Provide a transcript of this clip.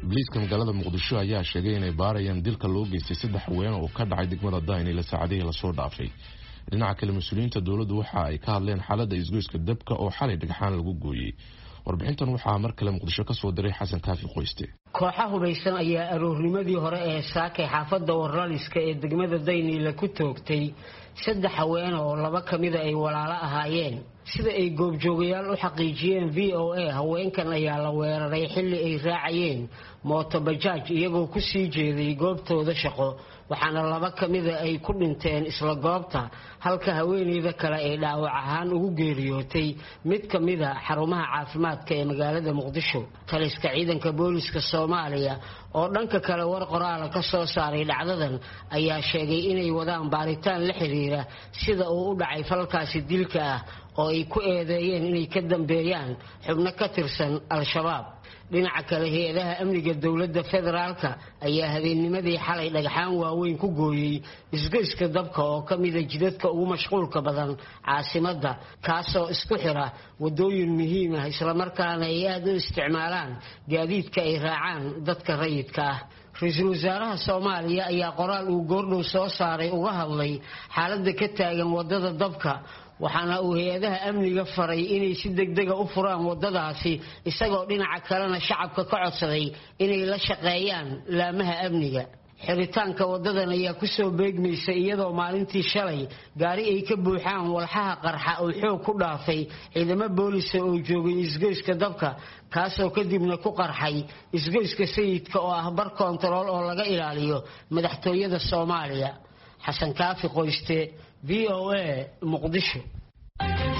Booliiska magaalada Muqdisho ayaa sheegay inay baarayaan dilka loo geystay 3 haween oo ka dhacay degmada Daynila saacadihii la soo dhaafay. Dhinaca kale mas'uuliyiinta dawladdu waxa ay ka hadleen xaaladda isgoyska dabka oo xalay dhagxaan lagu gooyay. Warbixintan waxaa mar kale Muqdisho ka soo diray Xasan Kaafi Qoyste. Kooxaha hubeysan ayaa aroornimadii hore ee saakay xaafadda Warraliska ee degmada Daynila ku toogtay 3 haween oo 2 kamid ay walaalo ahaayeen. sida ay goobjoogayaal u xaqiijiyeen VOA haweenkan ayaa la weeraray xilli ay raacayeen mooto bajaaj iyagoo ku sii jeeday goobtooda shaqo waxaana 2 kamid ay ku dhinteen isla goobta halka haweeneyda kale ay dhaawac ahaan ugu geeriyootay mid kamid ah xarumaha caafimaadka ee magaalada Muqdisho. Taliska ciidanka booliska Soomaaliya oo dhanka kale war qoraal ka soo saaray dhacdadan ayaa sheegay inay wadaan baaritaan la xiriira sida uu u dhacay falkaasi dilka ah oo ay ku eedeeyeen inay ka dambeeyaan xubno ka tirsan Al-Shabaab. dhinaca kale hay'adaha amniga dawladda federaalka ayaa habeennimadii xalay dhagxaan waaweyn ku gooyay isgoyska dabka oo kamid ah jidadka ugu mashquulka badan caasimadda kaasoo isku xira wadooyin muhiim ah isla markaana ay aad u isticmaalaan gaadiidka ay raacaan dadka rayidka ah. Ra'iisul Wasaaraha Soomaaliya ayaa qoraal uu goordhow soo saaray uga hadlay xaaladda ka taagan wadada dabka waxaana uu hay'adaha amniga faray inay si degdeg ah u furaan wadadaasi isagoo dhinaca kalena shacabka ka codsaday inay la shaqeeyaan laamaha amniga. xiritaanka wadadan ayaa ku soo beegmaysa iyadoo maalintii shalay gaari ay ka buuxaan walxaha qarxa oo xoog ku dhaafay ciidamada booliska oo joogay isgoyska dabka kaasoo kadibna ku qarxay isgoyska sayidka oo ah bar kontarool oo laga ilaaliyo madaxtooyada Soomaaliya. Xasan Kaafi Qoyste VOA Muqdisho.